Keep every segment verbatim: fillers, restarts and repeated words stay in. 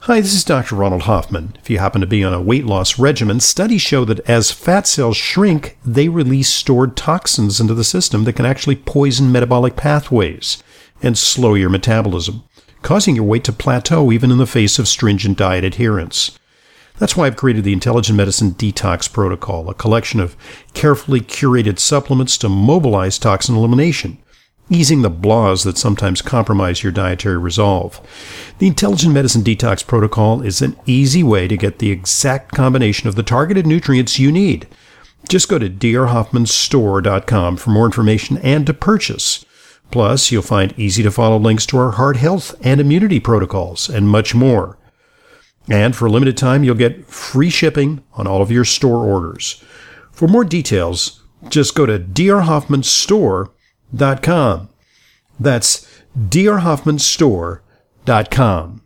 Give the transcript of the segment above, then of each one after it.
Hi, this is Doctor Ronald Hoffman. If you happen to be on a weight loss regimen, studies show that as fat cells shrink, they release stored toxins into the system that can actually poison metabolic pathways and slow your metabolism, causing your weight to plateau even in the face of stringent diet adherence. That's why I've created the Intelligent Medicine Detox Protocol, a collection of carefully curated supplements to mobilize toxin elimination, easing the blahs that sometimes compromise your dietary resolve. The Intelligent Medicine Detox Protocol is an easy way to get the exact combination of the targeted nutrients you need. Just go to d r hoffman store dot com for more information and to purchase. Plus, you'll find easy-to-follow links to our heart health and immunity protocols and much more. And for a limited time, you'll get free shipping on all of your store orders. For more details, just go to d r hoffman store dot com. That's d r hoffman store dot com.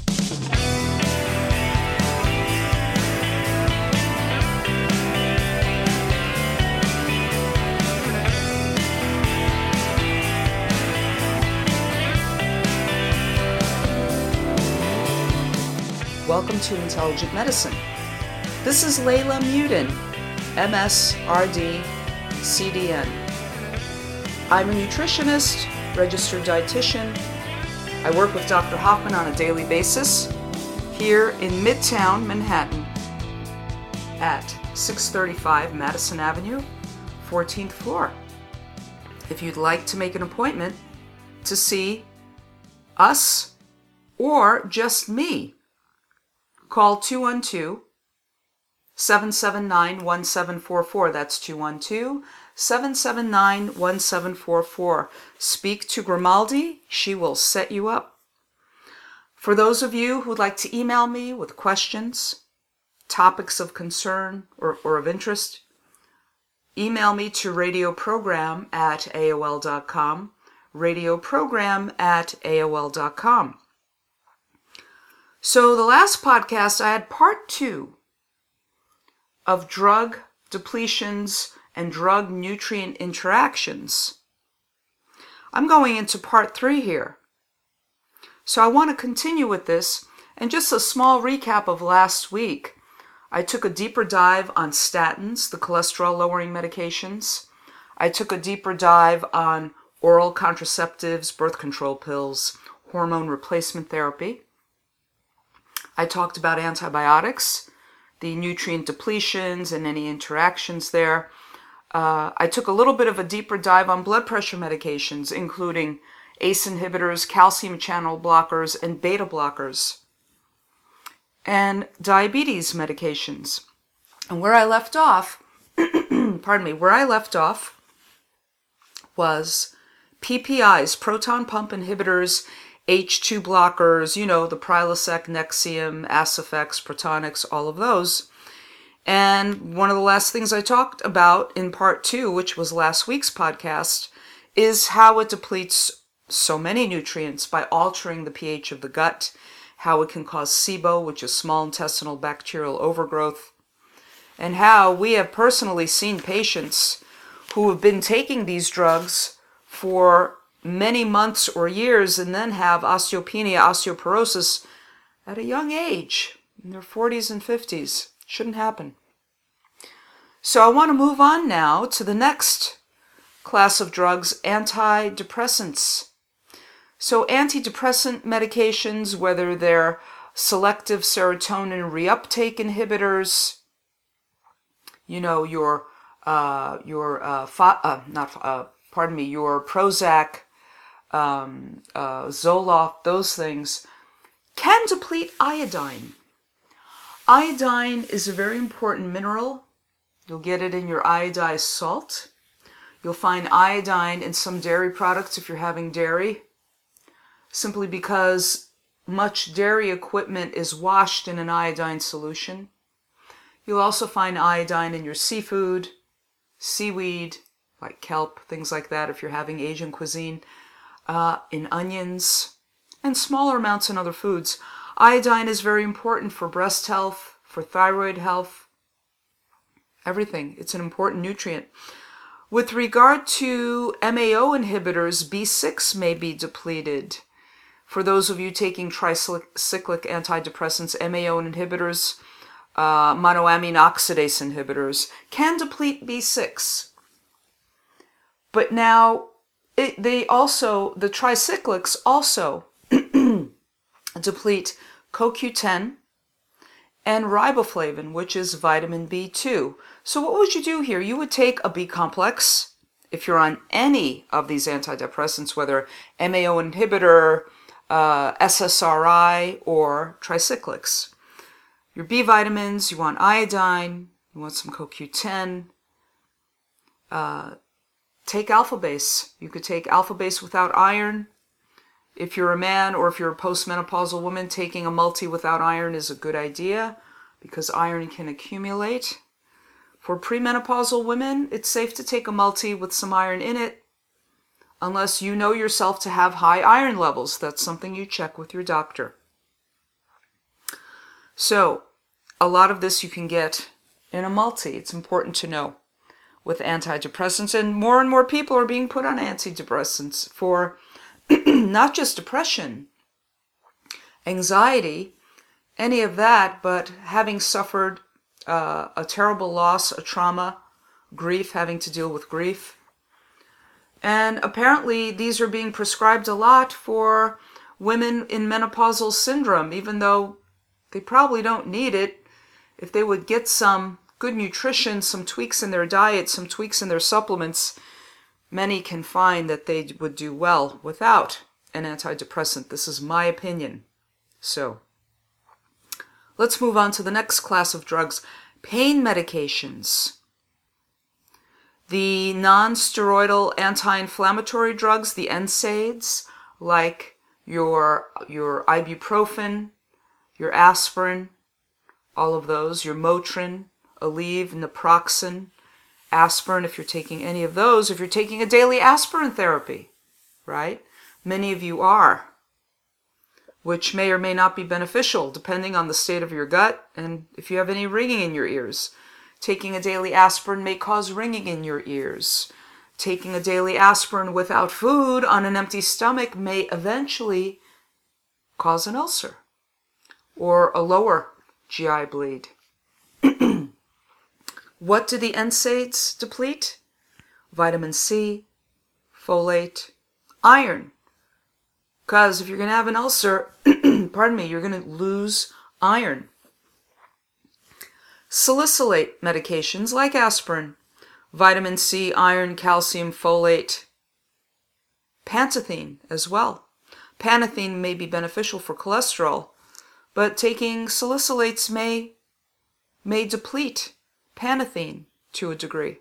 Welcome to Intelligent Medicine. This is Layla Mudin, M S R D, C D N. I'm a nutritionist, registered dietitian. I work with Doctor Hoffman on a daily basis here in Midtown Manhattan at six thirty-five Madison Avenue, fourteenth floor. If you'd like to make an appointment to see us or just me, call two one two, seven seven nine, one seven four four. That's two one two, seven seven nine, one seven four four. Speak to Grimaldi. She will set you up. For those of you who would like to email me with questions, topics of concern or, or of interest, email me to radioprogram at A O L dot com, radioprogram at A O L dot com. So the last podcast, I had part two of drug depletions and drug nutrient interactions. I'm going into part three here. So I want to continue with this, and just a small recap of last week. I took a deeper dive on statins, the cholesterol-lowering medications. I took a deeper dive on oral contraceptives, birth control pills, hormone replacement therapy. I talked about antibiotics, the nutrient depletions and any interactions there. Uh, I took a little bit of a deeper dive on blood pressure medications, including A C E inhibitors, calcium channel blockers, and beta blockers, and diabetes medications. And where I left off, pardon me, where I left off was P P Is, proton pump inhibitors, H two blockers, you know, the Prilosec, Nexium, Asifex, Protonix, all of those. And one of the last things I talked about in part two, which was last week's podcast, is how it depletes so many nutrients by altering the pH of the gut, how it can cause SIBO, which is small intestinal bacterial overgrowth, and how we have personally seen patients who have been taking these drugs for many months or years and then have osteopenia, osteoporosis at a young age, in their forties and fifties. Shouldn't happen. So I want to move on now to the next class of drugs, antidepressants. So antidepressant medications, whether they're selective serotonin reuptake inhibitors, you know, your, uh, your, uh, fa- uh not, uh, pardon me, your Prozac, um, uh, Zoloft, those things, can deplete iodine. Iodine is a very important mineral. You'll get it in your iodized salt. You'll find iodine in some dairy products if you're having dairy, simply because much dairy equipment is washed in an iodine solution. You'll also find iodine in your seafood, seaweed, like kelp, things like that if you're having Asian cuisine, uh, in onions, and smaller amounts in other foods. Iodine is very important for breast health, for thyroid health, everything. It's an important nutrient. With regard to M A O inhibitors, B six may be depleted. For those of you taking tricyclic antidepressants, M A O inhibitors, uh, monoamine oxidase inhibitors can deplete B six. But now, it, they also, the tricyclics also deplete C O Q ten and riboflavin, which is vitamin B two. So what would you do here? You would take a B complex, if you're on any of these antidepressants, whether M A O inhibitor, uh, S S R I, or tricyclics. Your B vitamins, you want iodine, you want some C O Q ten. Uh, take alpha base. You could take alpha base without iron. If you're a man or if you're a postmenopausal woman, taking a multi without iron is a good idea because iron can accumulate. For premenopausal women, it's safe to take a multi with some iron in it unless you know yourself to have high iron levels. That's something you check with your doctor. So, a lot of this you can get in a multi. It's important to know with antidepressants, and more and more people are being put on antidepressants for not just depression, anxiety, any of that, but having suffered uh, a terrible loss, a trauma, grief, having to deal with grief. And apparently these are being prescribed a lot for women in menopausal syndrome, even though they probably don't need it. If they would get some good nutrition, some tweaks in their diet, some tweaks in their supplements, many can find that they would do well without an antidepressant. This is my opinion. So, let's move on to the next class of drugs, pain medications. The non-steroidal anti-inflammatory drugs, the N SAIDs, like your, your ibuprofen, your aspirin, all of those, your Motrin, Aleve, naproxen, aspirin, if you're taking any of those, if you're taking a daily aspirin therapy, right? Many of you are, which may or may not be beneficial depending on the state of your gut and if you have any ringing in your ears. Taking a daily aspirin may cause ringing in your ears. Taking a daily aspirin without food on an empty stomach may eventually cause an ulcer or a lower G I bleed. What do the N SAIDs deplete? Vitamin C, folate, iron. Because if you're going to have an ulcer, pardon me, you're going to lose iron. Salicylate medications like aspirin, vitamin C, iron, calcium, folate, pantethine as well. Pantethine may be beneficial for cholesterol, but taking salicylates may, may deplete pantethine to a degree.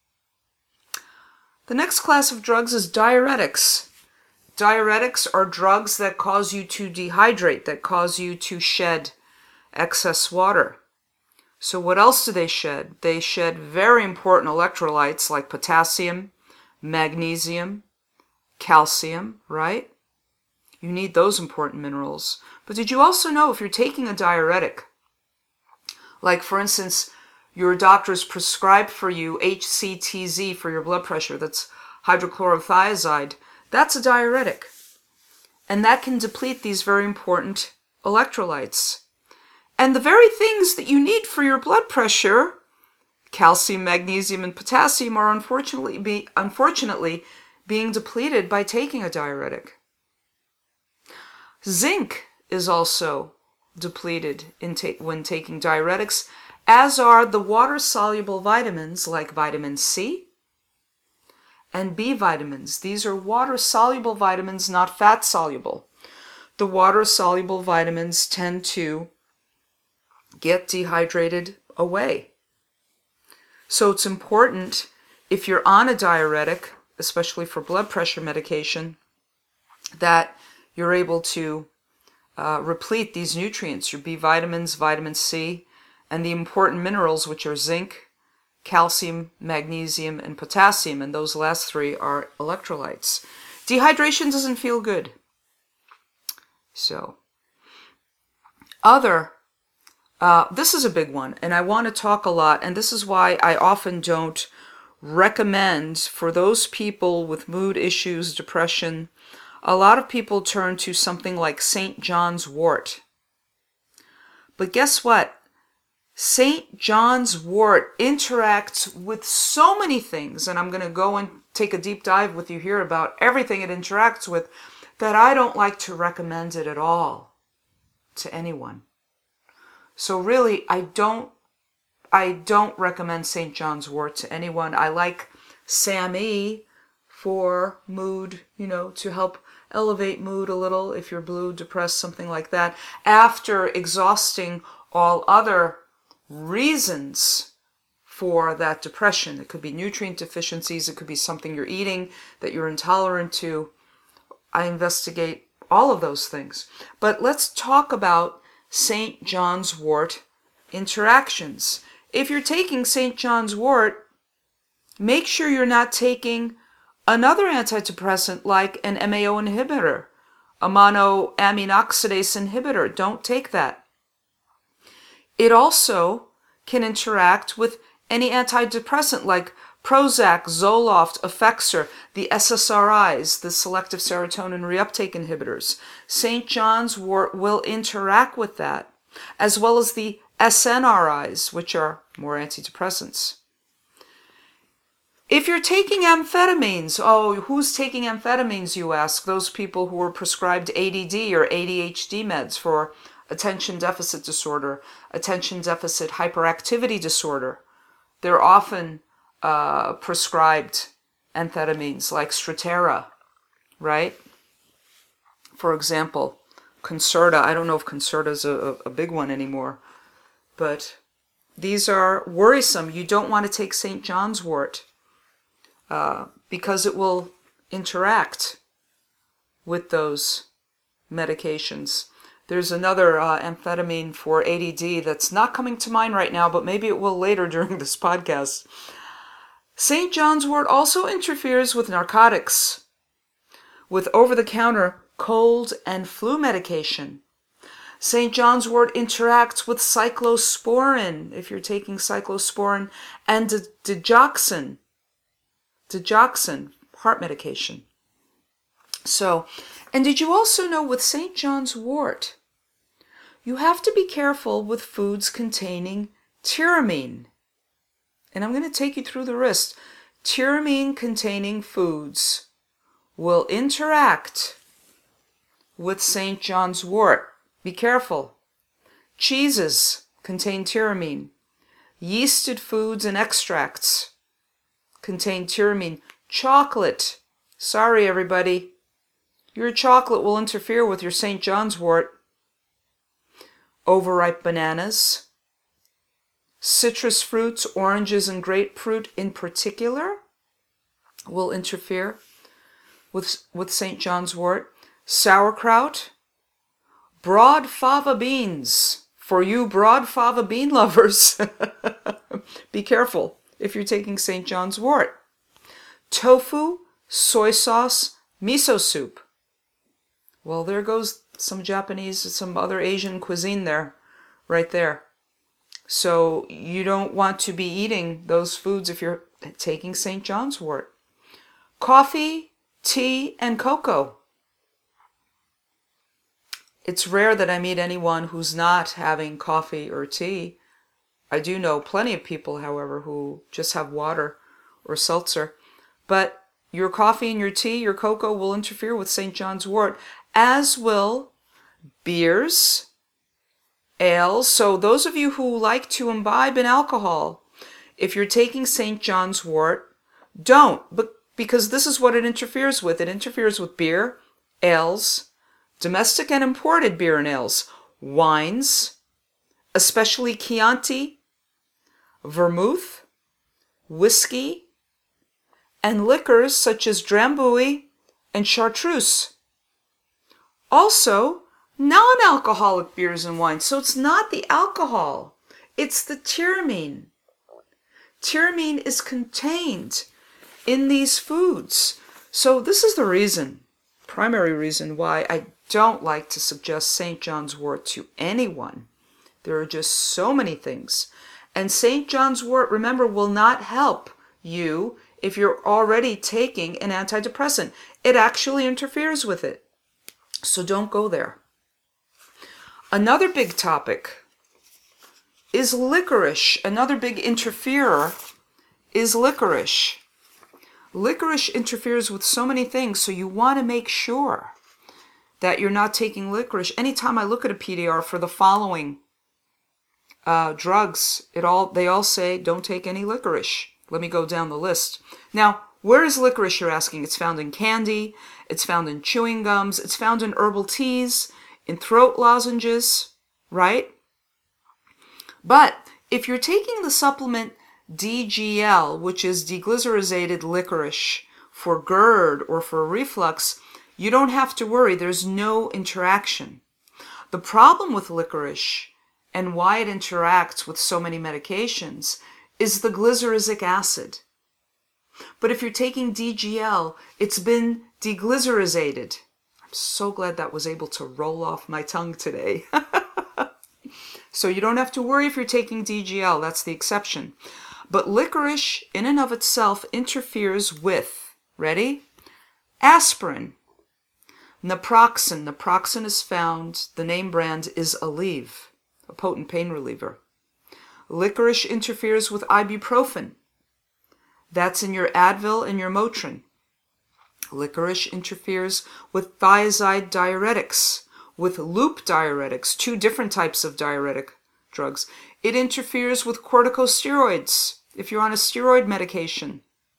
The next class of drugs is diuretics. Diuretics are drugs that cause you to dehydrate, that cause you to shed excess water. So what else do they shed? They shed very important electrolytes like potassium, magnesium, calcium, right? You need those important minerals. But did you also know if you're taking a diuretic, like for instance, your doctor's prescribed for you H C T Z for your blood pressure, that's hydrochlorothiazide, that's a diuretic. And that can deplete these very important electrolytes. And the very things that you need for your blood pressure, calcium, magnesium, and potassium, are unfortunately, be, unfortunately being depleted by taking a diuretic. Zinc is also depleted in ta- when taking diuretics, as are the water-soluble vitamins like vitamin C and B vitamins. These are water-soluble vitamins, not fat-soluble. The water-soluble vitamins tend to get dehydrated away. So it's important, if you're on a diuretic, especially for blood pressure medication, that you're able to uh, replete these nutrients, your B vitamins, vitamin C, and the important minerals, which are zinc, calcium, magnesium, and potassium, and those last three are electrolytes. Dehydration doesn't feel good. So, other, uh, this is a big one, and I want to talk a lot, and this is why I often don't recommend for those people with mood issues, depression, a lot of people turn to something like Saint John's wort. But guess what? Saint John's wort interacts with so many things, and I'm going to go and take a deep dive with you here about everything it interacts with, that I don't like to recommend it at all to anyone. So really, I don't I don't recommend Saint John's wort to anyone. I like Sam E for mood, you know, to help elevate mood a little if you're blue, depressed, something like that, after exhausting all other reasons for that depression. It could be nutrient deficiencies, it could be something you're eating that you're intolerant to. I investigate all of those things. But let's talk about Saint John's wort interactions. If you're taking Saint John's wort, make sure you're not taking another antidepressant like an M A O inhibitor, a monoamine oxidase inhibitor. Don't take that. It also can interact with any antidepressant like Prozac, Zoloft, Effexor, the S S R Is, the selective serotonin reuptake inhibitors. Saint John's wort will interact with that, as well as the S N R Is, which are more antidepressants. If you're taking amphetamines, oh, who's taking amphetamines, you ask? Those people who are prescribed A D D or A D H D meds for attention deficit disorder, attention deficit hyperactivity disorder. They're often uh, prescribed amphetamines like Strattera, right? For example, Concerta. I don't know if Concerta is a, a big one anymore, but these are worrisome. You don't want to take Saint John's wort uh, because it will interact with those medications. There's another uh, amphetamine for A D D that's not coming to mind right now, but maybe it will later during this podcast. Saint John's wort also interferes with narcotics, with over-the-counter cold and flu medication. Saint John's wort interacts with cyclosporin, if you're taking cyclosporin, and digoxin, digoxin, heart medication. So, and did you also know with Saint John's wort, you have to be careful with foods containing tyramine. And I'm going to take you through the list. Tyramine-containing foods will interact with Saint John's wort. Be careful. Cheeses contain tyramine. Yeasted foods and extracts contain tyramine. Chocolate. Sorry, everybody. Your chocolate will interfere with your Saint John's wort. Overripe bananas, citrus fruits, oranges and grapefruit in particular, will interfere with, with Saint John's wort. Sauerkraut, broad fava beans. For you broad fava bean lovers, be careful if you're taking Saint John's wort. Tofu, soy sauce, miso soup. Well, there goes some Japanese, some other Asian cuisine there, right there. So you don't want to be eating those foods if you're taking Saint John's wort. Coffee, tea, and cocoa. It's rare that I meet anyone who's not having coffee or tea. I do know plenty of people, however, who just have water or seltzer. But your coffee and your tea, your cocoa will interfere with Saint John's wort, as will beers, ales. So those of you who like to imbibe in alcohol, if you're taking Saint John's wort, don't. But because this is what it interferes with. It interferes with beer, ales, domestic and imported beer and ales, wines, especially Chianti, vermouth, whiskey, and liquors such as Drambuie and Chartreuse. Also, non-alcoholic beers and wines. So it's not the alcohol, it's the tyramine. Tyramine is contained in these foods. So this is the reason, primary reason why I don't like to suggest Saint John's wort to anyone. There are just so many things. And Saint John's wort, remember, will not help you if you're already taking an antidepressant. it actually interferes with it. So don't go there. Another big topic is licorice. Another big interferer is licorice. Licorice interferes with so many things, so you want to make sure that you're not taking licorice. Anytime I look at a P D R for the following uh, drugs, it all they all say don't take any licorice. Let me go down the list. Now, where is licorice, you're asking? It's found in candy, it's found in chewing gums, it's found in herbal teas, in throat lozenges, right? But if you're taking the supplement D G L, which is deglycerizated licorice, for GERD or for reflux, you don't have to worry. There's no interaction. The problem with licorice and why it interacts with so many medications is the glyceric acid. But if you're taking D G L, it's been deglycerizated. I'm so glad that was able to roll off my tongue today. So you don't have to worry if you're taking D G L. That's the exception. But licorice in and of itself interferes with, ready? Aspirin. Naproxen. Naproxen is found, the name brand is Aleve, a potent pain reliever. Licorice interferes with ibuprofen. That's in your Advil and your Motrin. Licorice interferes with thiazide diuretics, with loop diuretics, two different types of diuretic drugs. It interferes with corticosteroids, if you're on a steroid medication.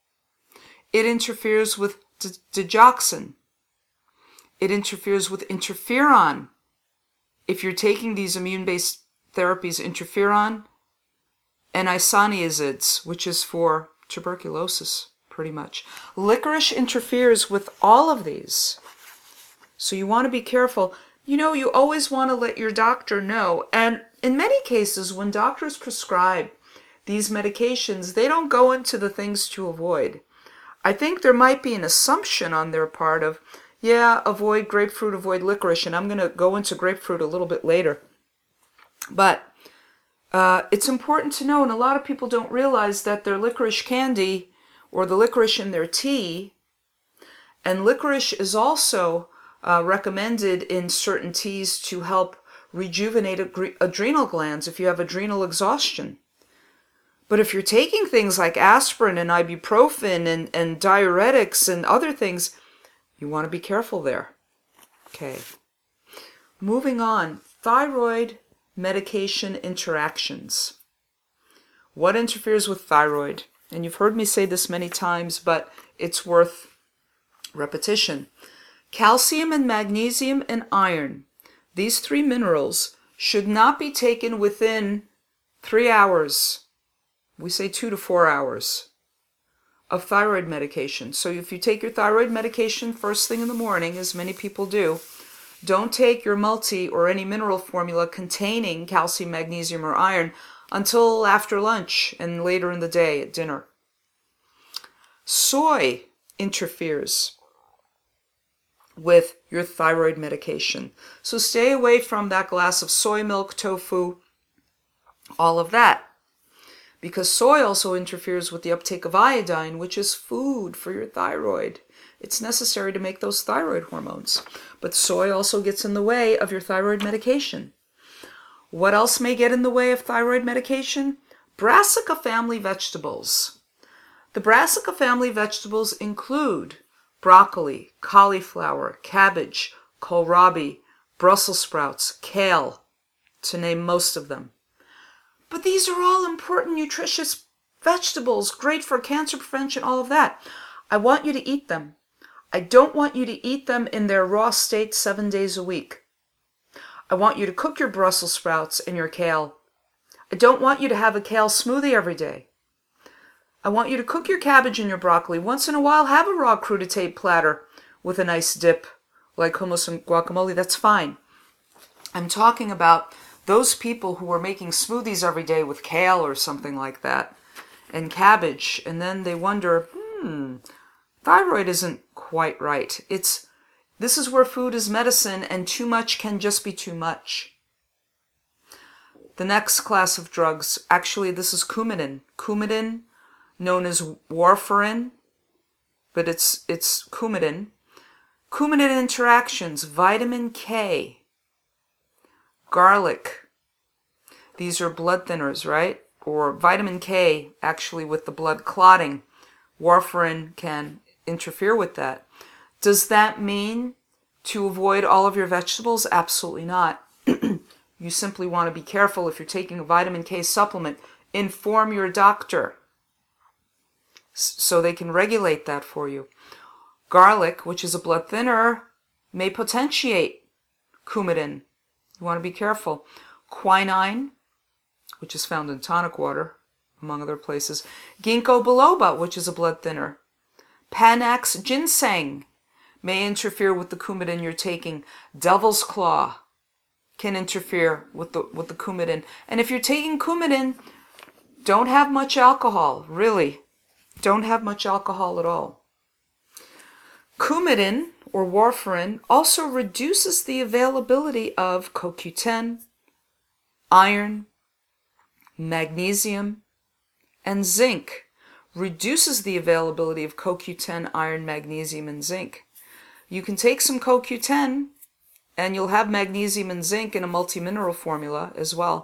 It interferes with d- digoxin. It interferes with interferon. If you're taking these immune-based therapies, interferon and isoniazids, which is for tuberculosis, pretty much. Licorice interferes with all of these. So you want to be careful. You know, you always want to let your doctor know. And in many cases, when doctors prescribe these medications, they don't go into the things to avoid. I think there might be an assumption on their part of, yeah, avoid grapefruit, avoid licorice, and I'm going to go into grapefruit a little bit later. But uh, it's important to know, and a lot of people don't realize that their licorice candy or the licorice in their tea, and licorice is also uh, recommended in certain teas to help rejuvenate ad- adrenal glands if you have adrenal exhaustion. But if you're taking things like aspirin and ibuprofen and, and diuretics and other things, you want to be careful there. Okay. Moving on, thyroid medication interactions. What interferes with thyroid? And you've heard me say this many times, but it's worth repetition. Calcium and magnesium and iron, these three minerals, should not be taken within three hours. We say two to four hours of thyroid medication. So if you take your thyroid medication first thing in the morning, as many people do, don't take your multi or any mineral formula containing calcium, magnesium, or iron until after lunch and later in the day at dinner. Soy interferes with your thyroid medication. So stay away from that glass of soy milk, tofu, all of that. Because soy also interferes with the uptake of iodine, which is food for your thyroid. It's necessary to make those thyroid hormones. But soy also gets in the way of your thyroid medication. What else may get in the way of thyroid medication? Brassica family vegetables. The brassica family vegetables include broccoli, cauliflower, cabbage, kohlrabi, Brussels sprouts, kale, to name most of them. But these are all important, nutritious vegetables, great for cancer prevention, all of that. I want you to eat them. I don't want you to eat them in their raw state seven days a week. I want you to cook your Brussels sprouts and your kale. I don't want you to have a kale smoothie every day. I want you to cook your cabbage and your broccoli. Once in a while, have a raw crudité platter with a nice dip, like hummus and guacamole. That's fine. I'm talking about those people who are making smoothies every day with kale or something like that, and cabbage, and then they wonder, hmm, thyroid isn't quite right. It's this is where food is medicine, and too much can just be too much. The next class of drugs, actually this is Coumadin. Coumadin, known as warfarin, but it's it's Coumadin. Coumadin interactions, vitamin K, garlic. These are blood thinners, right? Or vitamin K, actually with the blood clotting. Warfarin can interfere with that. Does that mean to avoid all of your vegetables? Absolutely not. You simply want to be careful if you're taking a vitamin K supplement. Inform your doctor so they can regulate that for you. Garlic, which is a blood thinner, may potentiate Coumadin. You want to be careful. Quinine, which is found in tonic water, among other places. Ginkgo biloba, which is a blood thinner. Panax ginseng may interfere with the Coumadin you're taking. Devil's claw can interfere with the with the Coumadin. And if you're taking Coumadin, don't have much alcohol, really. Don't have much alcohol at all. Coumadin, or warfarin, also reduces the availability of C O Q ten, iron, magnesium, and zinc. Reduces the availability of C O Q ten, iron, magnesium, and zinc. You can take some C O Q ten and you'll have magnesium and zinc in a multi-mineral formula as well.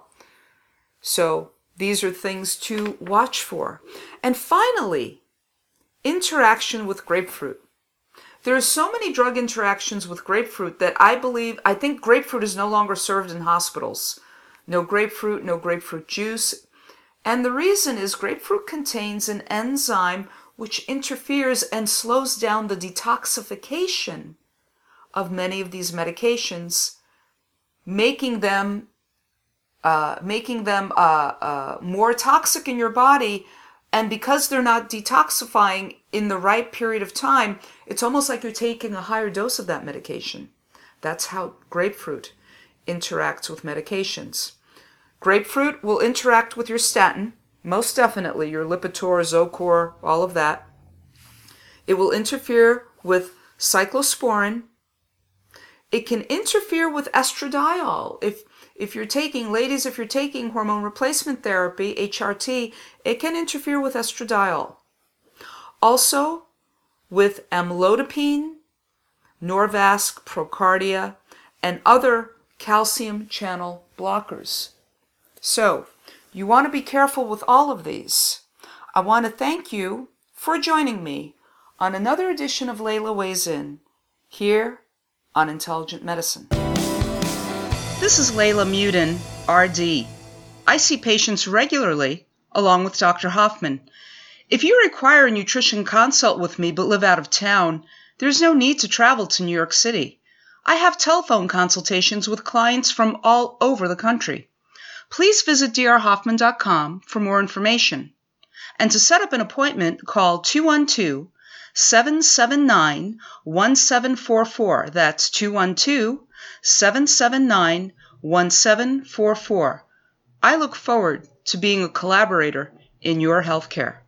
So these are things to watch for. And finally, interaction with grapefruit. There are so many drug interactions with grapefruit that I believe, I think grapefruit is no longer served in hospitals. No grapefruit, no grapefruit juice. And the reason is grapefruit contains an enzyme which interferes and slows down the detoxification of many of these medications, making them uh, making them uh, uh, more toxic in your body. And because they're not detoxifying in the right period of time, it's almost like you're taking a higher dose of that medication. That's how grapefruit interacts with medications. Grapefruit will interact with your statin, most definitely, your Lipitor, Zocor, all of that. It will interfere with cyclosporin. It can interfere with estradiol. If if you're taking, ladies, if you're taking hormone replacement therapy, H R T, it can interfere with estradiol. Also, with amlodipine, Norvasc, Procardia, and other calcium channel blockers. So, you want to be careful with all of these. I want to thank you for joining me on another edition of Layla Weighs In, here on Intelligent Medicine. This is Layla Mudin, R D. I see patients regularly, along with Doctor Hoffman. If you require a nutrition consult with me but live out of town, there's no need to travel to New York City. I have telephone consultations with clients from all over the country. Please visit d r hoffman dot com for more information. And to set up an appointment, call two one two, seven seven nine, one seven four four. That's two one two, seven seven nine, one seven four four. I look forward to being a collaborator in your healthcare.